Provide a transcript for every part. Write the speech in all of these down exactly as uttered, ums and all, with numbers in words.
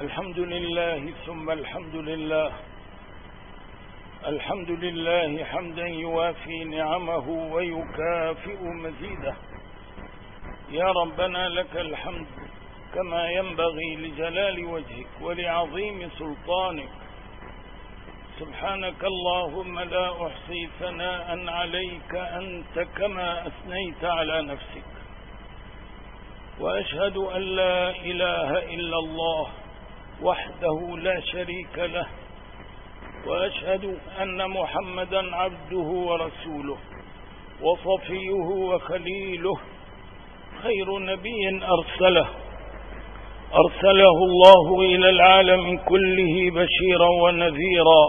الحمد لله ثم الحمد لله. الحمد لله حمدا يوافي نعمه ويكافئ مزيده. يا ربنا لك الحمد كما ينبغي لجلال وجهك ولعظيم سلطانك. سبحانك اللهم لا أحصي ثناء عليك أنت كما أثنيت على نفسك. وأشهد أن لا إله إلا الله وحده لا شريك له، وأشهد أن محمدا عبده ورسوله وصفيه وخليله، خير نبي أرسله أرسله الله إلى العالم كله بشيرا ونذيرا.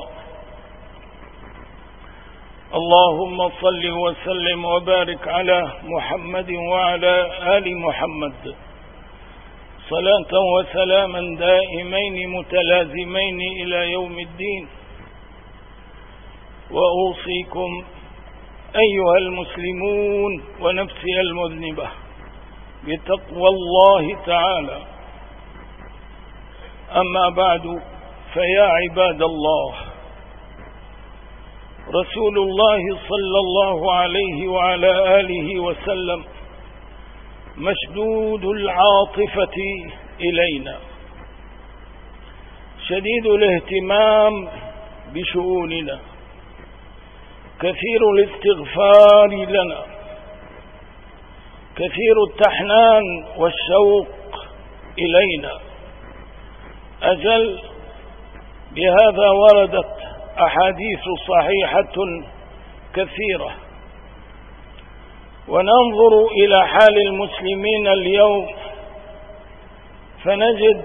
اللهم صل وسلم وبارك على محمد وعلى آل محمد صلاة وسلاما دائمين متلازمين إلى يوم الدين. وأوصيكم أيها المسلمون ونفسي المذنبة بتقوى الله تعالى. أما بعد، فيا عباد الله، رسول الله صلى الله عليه وعلى آله وسلم مشدود العاطفة إلينا، شديد الاهتمام بشؤوننا، كثير الاستغفار لنا، كثير التحنان والشوق إلينا. أجل بهذا وردت أحاديث صحيحة كثيرة. وننظر إلى حال المسلمين اليوم فنجد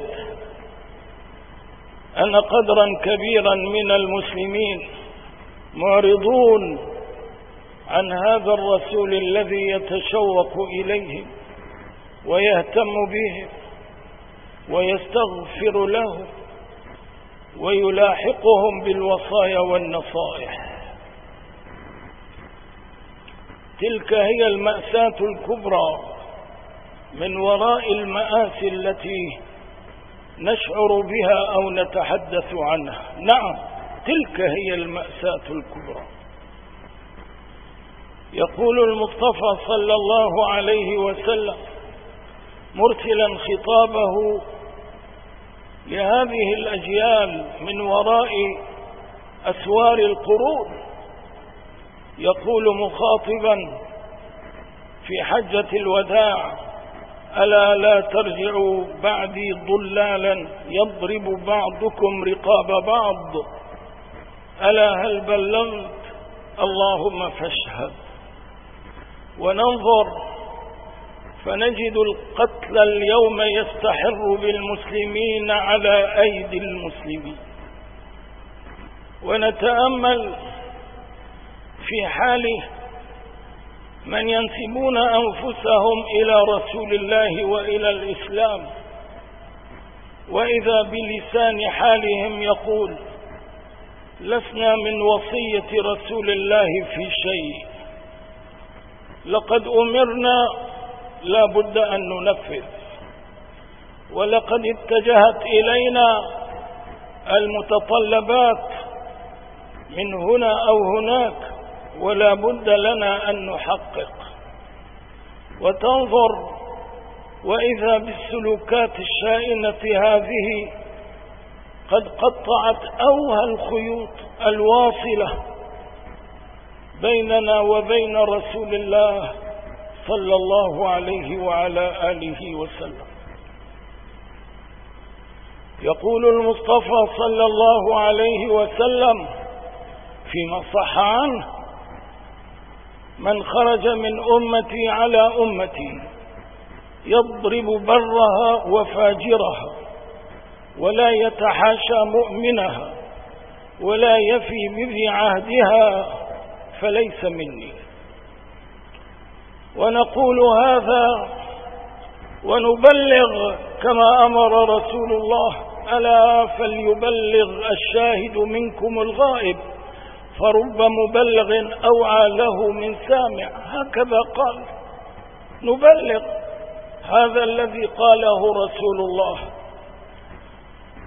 أن قدرا كبيرا من المسلمين معرضون عن هذا الرسول الذي يتشوق إليهم ويهتم بهم ويستغفر لهم ويلاحقهم بالوصايا والنصائح. تلك هي المأساة الكبرى من وراء المآسي التي نشعر بها أو نتحدث عنها. نعم، تلك هي المأساة الكبرى. يقول المصطفى صلى الله عليه وسلم مرسلا خطابه لهذه الأجيال من وراء أسوار القرون، يقول مخاطبا في حجة الوداع: ألا لا ترجعوا بعدي ضلالا يضرب بعضكم رقاب بعض، ألا هل بلغت؟ اللهم فاشهد. وننظر فنجد القتل اليوم يستحر بالمسلمين على أيدي المسلمين. ونتأمل في حال من ينسبون أنفسهم إلى رسول الله وإلى الإسلام، وإذا بلسان حالهم يقول: لسنا من وصية رسول الله في شيء، لقد أمرنا لا بد أن ننفذ، ولقد اتجهت إلينا المتطلبات من هنا أو هناك ولا بد لنا أن نحقق. وتنظر وإذا بالسلوكات الشائنة هذه قد قطعت أوهى الخيوط الواصلة بيننا وبين رسول الله صلى الله عليه وعلى آله وسلم. يقول المصطفى صلى الله عليه وسلم فيما صح عنه: من خرج من أمتي على أمتي يضرب برها وفاجرها ولا يتحاشى مؤمنها ولا يفي بذي عهدها فليس مني. ونقول هذا ونبلغ كما أمر رسول الله: ألا فليبلغ الشاهد منكم الغائب، فرب مبلغ أوعى له من سامع. هكذا قال. نبلغ هذا الذي قاله رسول الله.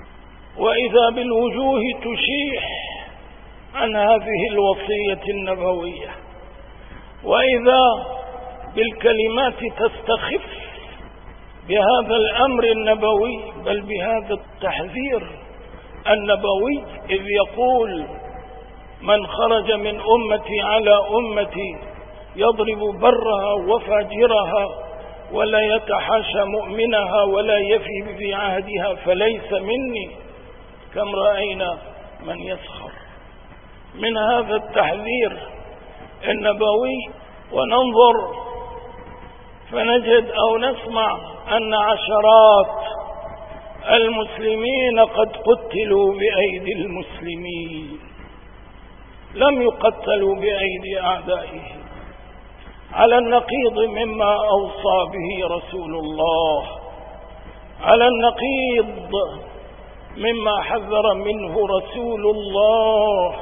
وإذا بالوجوه تشيح عن هذه الوصية النبوية، وإذا بالكلمات تستخف بهذا الأمر النبوي، بل بهذا التحذير النبوي، إذ يقول: من خرج من أمتي على أمتي يضرب برها وفاجرها ولا يتحاشى مؤمنها ولا يفي بذي عهدها فليس مني. كم رأينا من يسخر من هذا التحذير النبوي، وننظر فنجد أو نسمع أن عشرات المسلمين قد قتلوا بأيدي المسلمين، لم يقتلوا بأيدي أعدائهم، على النقيض مما أوصى به رسول الله، على النقيض مما حذر منه رسول الله.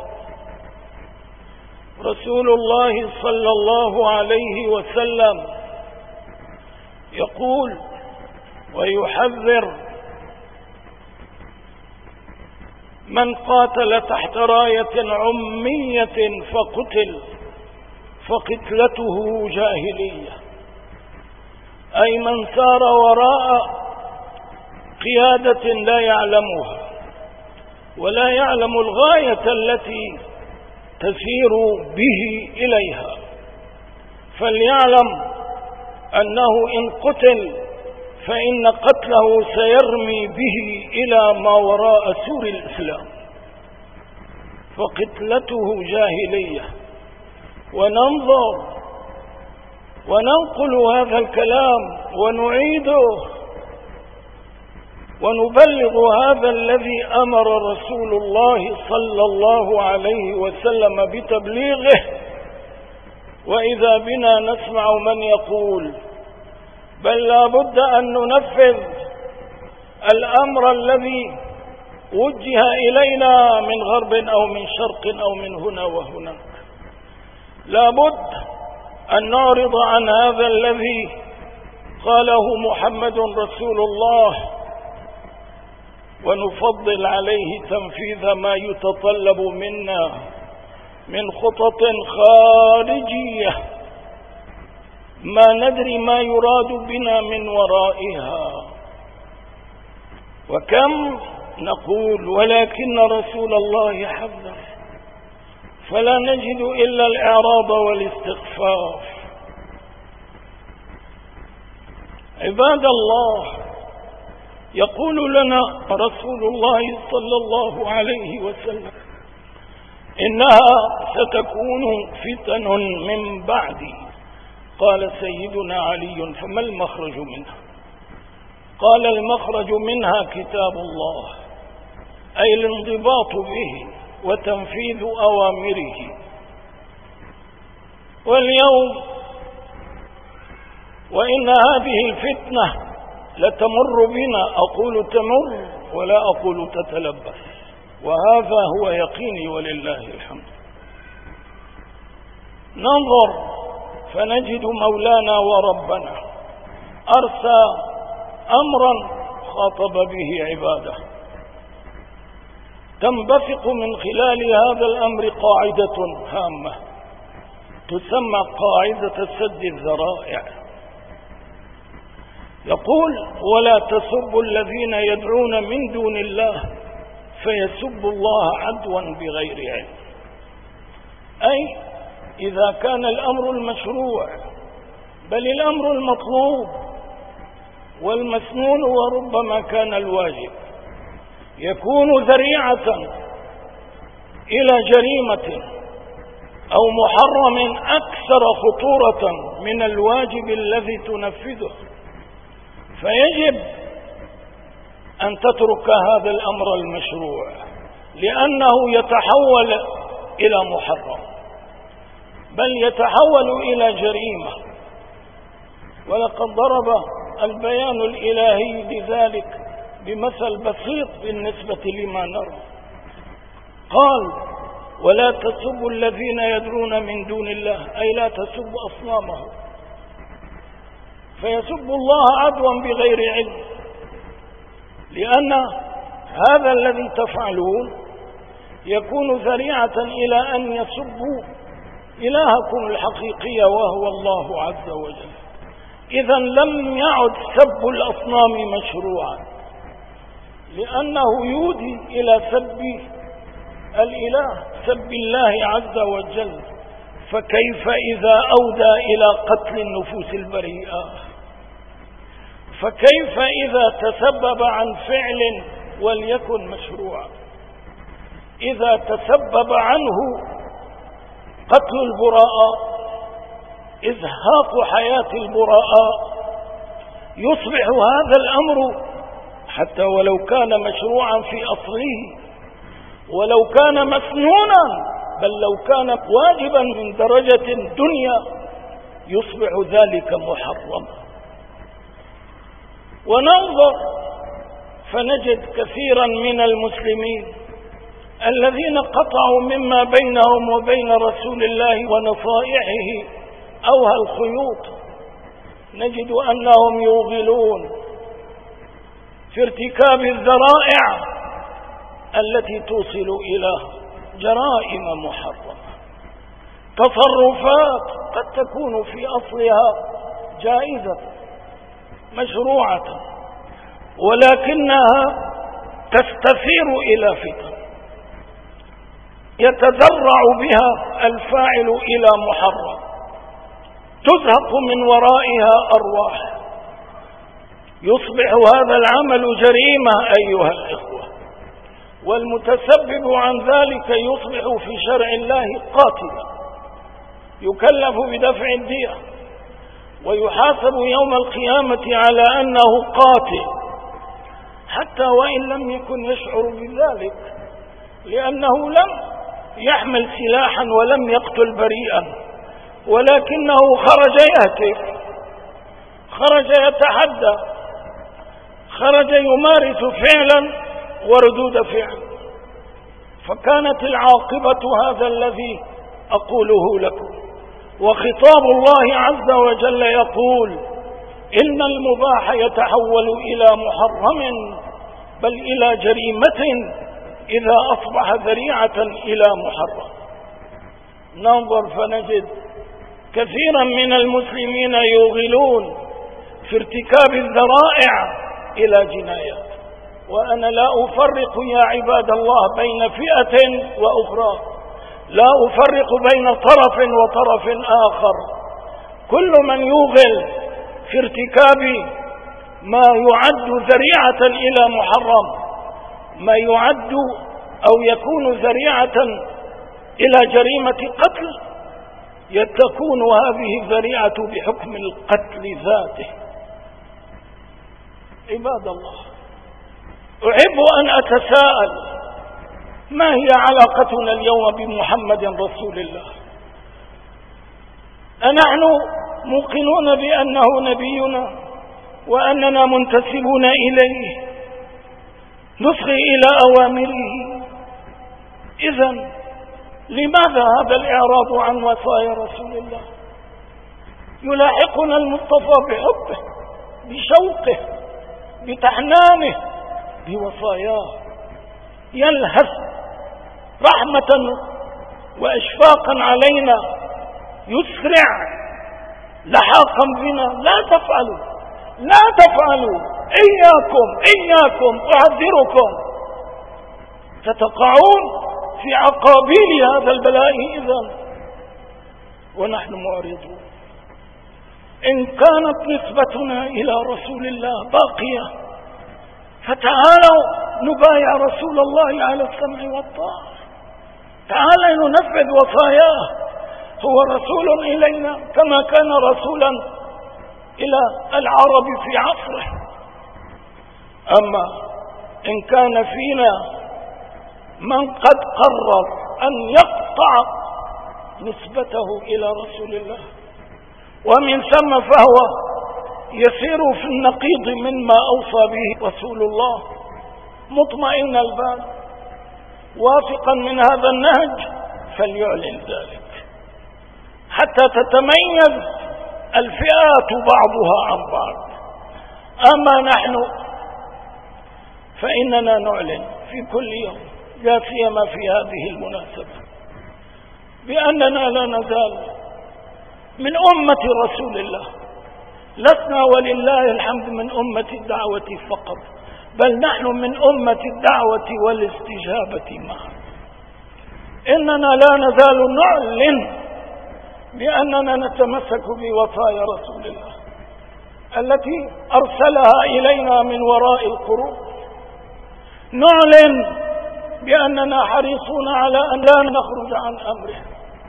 رسول الله صلى الله عليه وسلم يقول ويحذر من قاتل تحت راية عمية فقتل فقتلته جاهلية، أي من سار وراء قيادة لا يعلمها ولا يعلم الغاية التي تسير به إليها، فليعلم أنه إن قتل فإن قتله سيرمي به إلى ما وراء سور الإسلام، فقتلته جاهلية. وننظر وننقل هذا الكلام ونعيده ونبلغ هذا الذي أمر رسول الله صلى الله عليه وسلم بتبليغه، وإذا بنا نسمع من يقول: بل لا بد أن ننفذ الأمر الذي وجه إلينا من غرب أو من شرق أو من هنا وهناك، لا بد أن نعرض عن هذا الذي قاله محمد رسول الله، ونفضل عليه تنفيذ ما يتطلب منا من خطط خارجية ما ندري ما يراد بنا من ورائها. وكم نقول ولكن رسول الله حذر، فلا نجد إلا الإعراض والاستخفاف. عباد الله، يقول لنا رسول الله صلى الله عليه وسلم: إنها ستكون فتن من بعدي. قال سيدنا علي: فما المخرج منها؟ قال: المخرج منها كتاب الله، أي الانضباط به وتنفيذ أوامره. واليوم وإن هذه الفتنة لتمر بنا، أقول تمر ولا أقول تتلبس، وهذا هو يقيني ولله الحمد. ننظر فنجد مولانا وربنا أرسى أمرا خاطب به عباده، تنبثق من خلال هذا الأمر قاعدة هامة تسمى قاعدة سد الذرائع. يقول: ولا تسبوا الذين يدعون من دون الله فيسبوا الله عدوا بغير علم. أي إذا كان الأمر المشروع بل الأمر المطلوب والمسنون وربما كان الواجب يكون ذريعة إلى جريمة أو محرم أكثر خطورة من الواجب الذي تنفذه، فيجب أن تترك هذا الأمر المشروع، لأنه يتحول إلى محرم بل يتحول إلى جريمة. ولقد ضرب البيان الإلهي لذلك بمثل بسيط بالنسبة لما نرى. قال: ولا تسبوا الذين يدعون من دون الله، أي لا تسبوا أصنامهم، فيسبوا الله عدوا بغير علم، لأن هذا الذي تفعلون يكون ذريعة إلى أن يسبوا إلهكم الحقيقي وهو الله عز وجل. إذا لم يعد سب الأصنام مشروعا، لأنه يودي إلى سب الإله، سب الله عز وجل. فكيف إذا أودى إلى قتل النفوس البريئة؟ فكيف إذا تسبب عن فعل وليكن مشروعا؟ إذا تسبب عنه قتل البراء، إزهاق حياة البراء، يصبح هذا الأمر حتى ولو كان مشروعا في أصله، ولو كان مسنونا، بل لو كان واجبا من درجة الدنيا، يصبح ذلك محرما. وننظر فنجد كثيرا من المسلمين الذين قطعوا مما بينهم وبين رسول الله ونصائحه أوهى الخيوط، نجد أنهم يوغلون في ارتكاب الذرائع التي توصل إلى جرائم محرمة، تصرفات قد تكون في أصلها جائزة مشروعة، ولكنها تستثير إلى فتن يتذرع بها الفاعل إلى محرم، تزهق من ورائها أرواح، يصبح هذا العمل جريمة أيها الإخوة، والمتسبب عن ذلك يصبح في شرع الله قاتلا، يكلف بدفع الدية ويحاسب يوم القيامة على أنه قاتل، حتى وإن لم يكن يشعر بذلك، لأنه لم يحمل سلاحا ولم يقتل بريئا، ولكنه خرج يهتف، خرج يتحدى، خرج يمارس فعلا وردود فعل. فكانت العاقبة هذا الذي أقوله لكم. وخطاب الله عز وجل يقول إن المباح يتحول إلى محرم، بل إلى جريمة إذا أصبح ذريعة إلى محرم. ننظر فنجد كثيرا من المسلمين يوغلون في ارتكاب الذرائع إلى جنايات. وأنا لا أفرق يا عباد الله بين فئة وأخرى، لا أفرق بين طرف وطرف آخر، كل من يوغل في ارتكاب ما يعد ذريعة إلى محرم، ما يعد أو يكون ذريعة إلى جريمة قتل، يتكون هذه الذريعة بحكم القتل ذاته. عباد الله، أحب أن أتساءل ما هي علاقتنا اليوم بمحمد رسول الله؟ أنحن موقنون بأنه نبينا وأننا منتسبون إليه، نصغي إلى أوامره، إذن لماذا هذا الإعراض عن وصايا رسول الله؟ يلاحقنا المصطفى بحبه، بشوقه، بتحنانه، بوصاياه، يلهث رحمة وإشفاقا علينا، يسرع لحاقا بنا. لا تفعلوا، لا تفعلوا، إياكم إياكم أحذركم، ستقعون في عقابيل هذا البلاء إذن، ونحن معرضون. إن كانت نسبتنا إلى رسول الله باقية، فتعالوا نبايع رسول الله على السمع والطاعة، تعالوا ننفذ وصاياه، هو رسول إلينا كما كان رسولا إلى العرب في عصره. أما إن كان فينا من قد قرر أن يقطع نسبته إلى رسول الله، ومن ثم فهو يسير في النقيض مما أوصى به رسول الله، مطمئن البال واثقا من هذا النهج، فليعلن ذلك حتى تتميز الفئات بعضها عن بعض. أما نحن فإننا نعلن في كل يوم، لا سيما في هذه المناسبة، بأننا لا نزال من أمة رسول الله، لسنا ولله الحمد من أمة الدعوة فقط، بل نحن من أمة الدعوة والاستجابة معا. إننا لا نزال نعلن بأننا نتمسك بوصايا رسول الله التي أرسلها إلينا من وراء القرون. نعلن بأننا حريصون على أن لا نخرج عن أمره.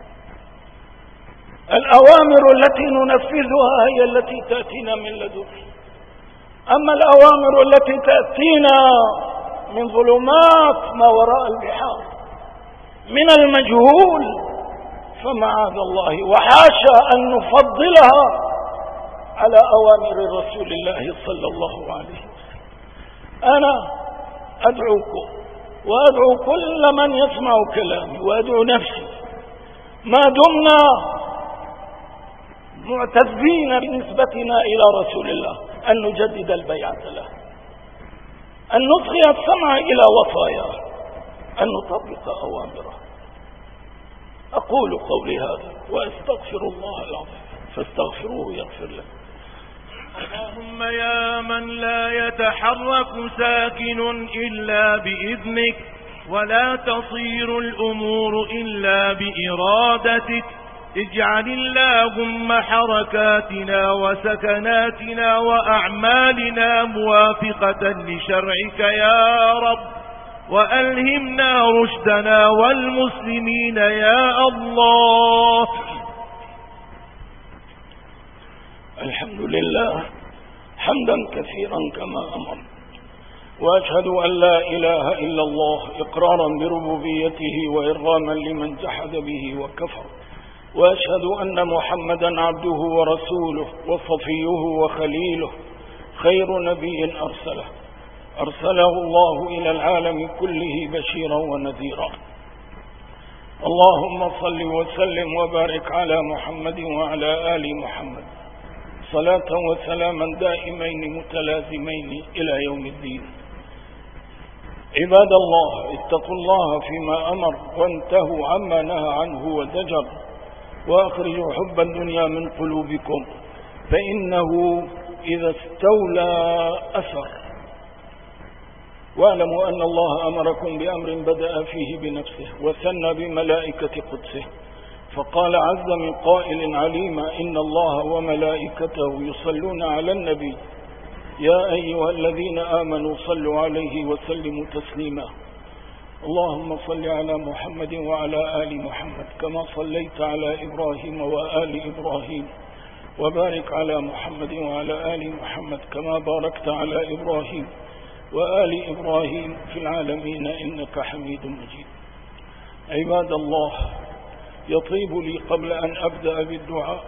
الأوامر التي ننفذها هي التي تأتينا من لدنه، أما الأوامر التي تأتينا من ظلمات ما وراء البحار من المجهول فمعاذ الله وحاشا أن نفضلها على أوامر رسول الله صلى الله عليه وسلم. أنا أدعوكم وأدعو كل من يسمع كلامي وأدعو نفسي، ما دمنا معتزين بنسبتنا إلى رسول الله، أن نجدد البيعة له، أن نصغي السمع إلى وصاياه، أن نطبق أوامره. أقول قولي هذا وأستغفر الله العظيم فاستغفروه يغفر لكم. اللهم يا من لا يتحرك ساكن إلا بإذنك، ولا تصير الأمور إلا بإرادتك، اجعل اللهم حركاتنا وسكناتنا وأعمالنا موافقة لشرعك يا رب، وألهمنا رشدنا والمسلمين يا الله. الحمد لله حمدا كثيرا كما أمر، وأشهد أن لا إله إلا الله إقرارا بربوبيته وإرغاما لمن جحد به وكفر، وأشهد أن محمدا عبده ورسوله وصفيه وخليله، خير نبي أرسله أرسله الله إلى العالم كله بشيرا ونذيرا. اللهم صل وسلم وبارك على محمد وعلى آل محمد صلاة وسلاما دائمين متلازمين إلى يوم الدين. عباد الله، اتقوا الله فيما أمر وانتهوا عما نهى عنه وزجر، وأخرجوا حب الدنيا من قلوبكم فإنه إذا استولى أثر. واعلموا أن الله أمركم بأمر بدأ فيه بنفسه وثنى بملائكة قدسه، فقال عز من قائل عليما: إن الله وملائكته يصلون على النبي يا أيها الذين آمنوا صلوا عليه وسلموا تسليما. اللهم صل على محمد وعلى آل محمد كما صليت على إبراهيم وآل إبراهيم، وبارك على محمد وعلى آل محمد كما باركت على إبراهيم وآل إبراهيم في العالمين إنك حميد مجيد. عباد الله، يطيب لي قبل أن أبدأ بالدعاء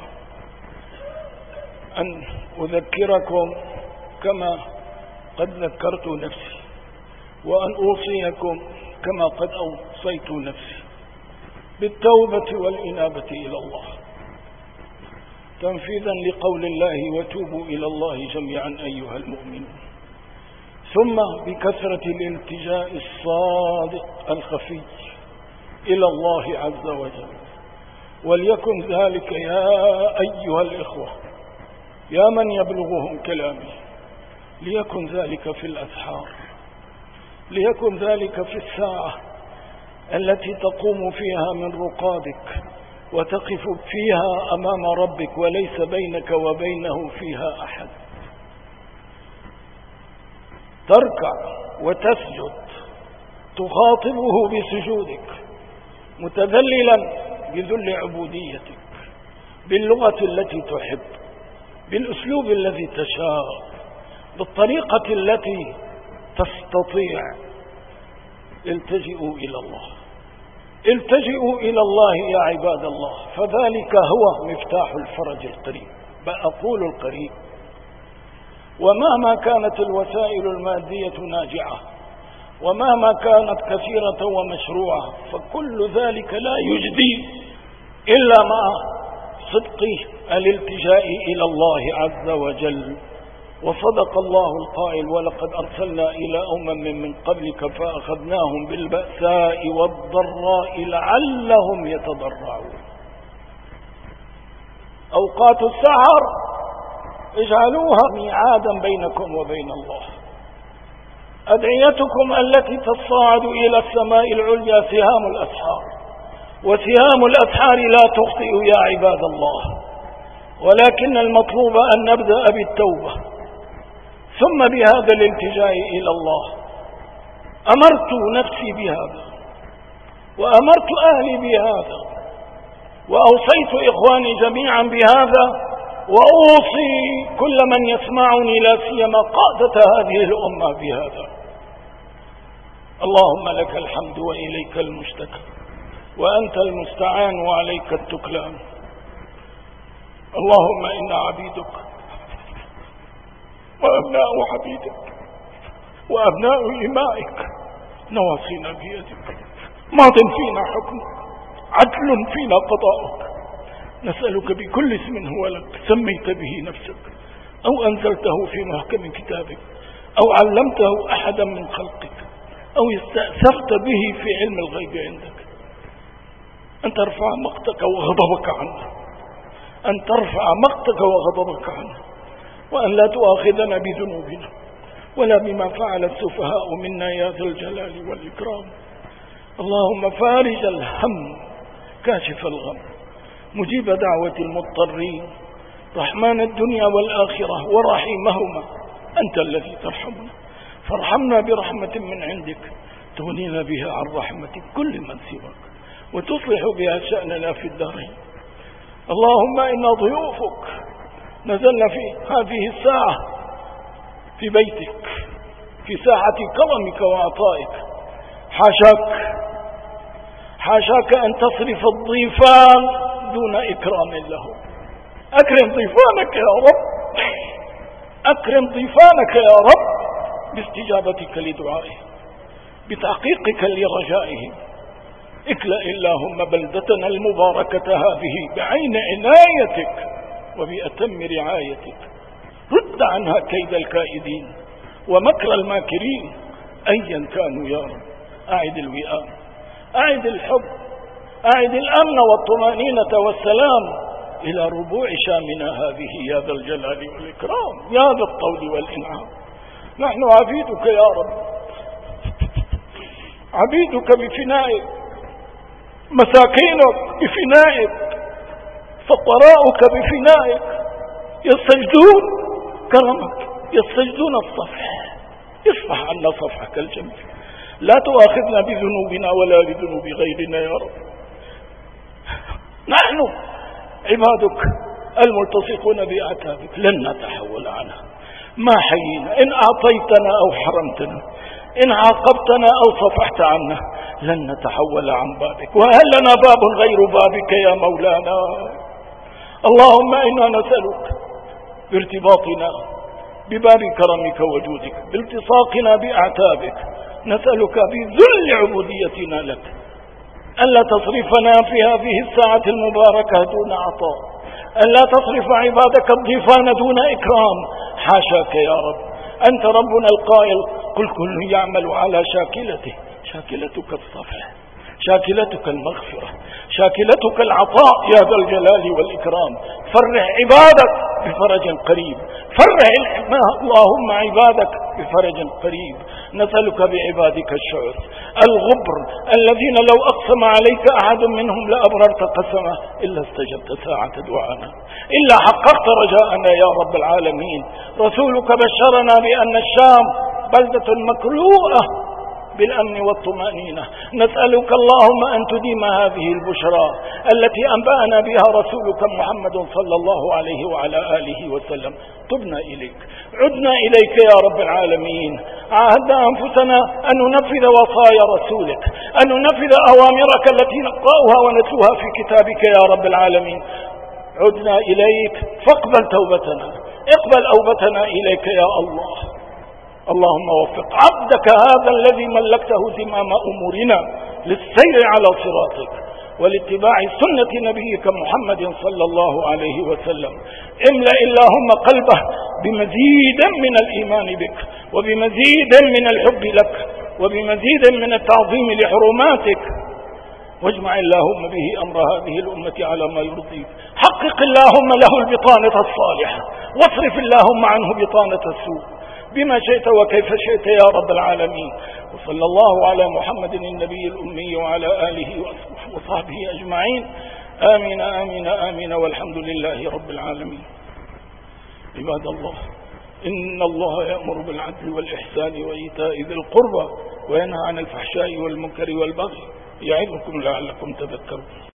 أن أذكركم كما قد ذكرت نفسي، وأن أوصيكم كما قد أوصيت نفسي بالتوبة والإنابة إلى الله، تنفيذا لقول الله: وتوبوا إلى الله جميعا أيها المؤمنون. ثم بكثرة الالتجاء الصادق الخفي إلى الله عز وجل، وليكن ذلك يا أيها الإخوة يا من يبلغهم كلامي، ليكن ذلك في الأسحار، ليكن ذلك في الساعة التي تقوم فيها من رقادك وتقف فيها أمام ربك وليس بينك وبينه فيها أحد، تركع وتسجد تخاطبه بسجودك متذللا بذل عبوديتك، باللغة التي تحب، بالأسلوب الذي تشاء، بالطريقة التي تستطيع. التجئوا إلى الله، التجئوا إلى الله يا عباد الله، فذلك هو مفتاح الفرج القريب، بل أقول القريب. ومهما كانت الوسائل المادية ناجعة، ومهما كانت كثيرة ومشروعة، فكل ذلك لا يجدي إلا مع صدق الالتجاء إلى الله عز وجل. وصدق الله القائل ولقد أرسلنا إلى أمم من قبلك فأخذناهم بالبأساء والضراء لعلهم يتضرعون. أوقات السحر اجعلوها ميعادا بينكم وبين الله. أدعيتكم التي تصاعد إلى السماء العليا سهام الأسحار، وسهام الأسحار لا تخطئ يا عباد الله، ولكن المطلوب أن نبدأ بالتوبة ثم بهذا الالتجاء إلى الله. أمرت نفسي بهذا وأمرت أهلي بهذا وأوصيت إخواني جميعا بهذا، وأوصي كل من يسمعني لا سيما قادة هذه الأمة بهذا. اللهم لك الحمد وإليك المشتكى وأنت المستعان وعليك التكلان. اللهم إنا عبيدك وأبناء عبيدك وأبناء إمائك، نواصينا بيدك، ماض فينا حكمك، عدل فينا قضاؤك. نسألك بكل اسم هو لك سميت به نفسك أو أنزلته في محكم كتابك أو علمته أحدا من خلقك أو استأثرت به في علم الغيب عندك، أن ترفع مقتك وغضبك عنا، أن ترفع مقتك وغضبك عنا، وأن لا تؤاخذنا بذنوبنا ولا بما فعل السفهاء منا يا ذا الجلال والإكرام. اللهم فارج الهم كاشف الغم مجيب دعوة المضطرين رحمن الدنيا والآخرة ورحيمهما، أنت الذي ترحمنا، فارحمنا برحمة من عندك تغنينا بها عن رحمة كل من سواك وتصلح بها شأننا في الدارين. اللهم إنا ضيوفك نزلنا في هذه الساعة في بيتك في ساعة كرمك وعطائك، حاشاك حاشاك أن تصرف الضيفان دون إكرام له. أكرم ضيفانك يا رب، أكرم ضيفانك يا رب باستجابتك لدعائهم، بتحقيقك لرجائهم. اكلأ اللهم بلدتنا المباركة هذه بعين عنايتك وبأتم رعايتك، رد عنها كيد الكائدين ومكر الماكرين أيا كانوا يا رب. أعد الوئام، أعد الحب، أعد الأمن والطمأنينة والسلام إلى ربوع شامنا هذه يا ذا الجلال والإكرام يا ذا الطول والإنعام. نحن عبيدك يا رب، عبيدك بفنائك، مساكينك بفنائك، فقراؤك بفنائك، يستجدون كرمك، يستجدون الصفح. اصفح عنا صفحك الجميل، لا تؤاخذنا بذنوبنا ولا بذنوب غيرنا يا رب. نحن عبادك الملتصقون بأعتابك لن نتحول عنها ما حيينا. إن أعطيتنا أو حرمتنا، إن عاقبتنا أو صفحت عنا، لن نتحول عن بابك. وهل لنا باب غير بابك يا مولانا؟ اللهم إنا نسألك بارتباطنا بباب كرمك وجودك، بالتصاقنا بأعتابك، نسألك بذل عبوديتنا لك ألا تصرفنا في هذه الساعة المباركة دون عطاء، ألا تصرف عبادك الضيفان دون إكرام. حاشاك يا رب، أنت ربنا القائل قل كل يعمل على شاكلته، شاكلتك الصفح، شاكلتك المغفرة، شاكلتك العطاء يا ذا الجلال والإكرام. فرح عبادك بفرج قريب، فرح اللهم عبادك بفرج قريب. نسألك بعبادك الشعر الغبر الذين لو أقسم عليك أحد منهم لأبررت قسمه إلا استجبت ساعة دعانا، إلا حققت رجاءنا يا رب العالمين. رسولك بشرنا بأن الشام بلدة مكلوءة بالأمن والطمأنينة. نسألك اللهم أن تديم هذه البشرى التي أنبأنا بها رسولك محمد صلى الله عليه وعلى آله وسلم. تبنا إليك، عدنا إليك يا رب العالمين. عاهدنا أنفسنا أن ننفذ وصايا رسولك، أن ننفذ أوامرك التي نقرأها ونتلوها في كتابك يا رب العالمين. عدنا إليك فاقبل توبتنا، اقبل أوبتنا إليك يا الله. اللهم وفق عبدك هذا الذي ملكته زمام أمورنا للسير على صراطك، ولاتباع سنة نبيك محمد صلى الله عليه وسلم. املأ اللهم قلبه بمزيد من الإيمان بك، وبمزيد من الحب لك، وبمزيد من التعظيم لحرماتك، واجمع اللهم به أمر هذه الأمة على ما يرضيك. حقق اللهم له البطانة الصالحة، واصرف اللهم عنه بطانة السوء بما شئت وكيف شئت يا رب العالمين. وصلى الله على محمد النبي الأمي وعلى آله وصحبه أجمعين. آمين آمين آمين، والحمد لله رب العالمين. عباد الله، إن الله يأمر بالعدل والإحسان وإيتاء ذي القربى وينهى عن الفحشاء والمنكر والبغي، يعظكم لعلكم تذكرون.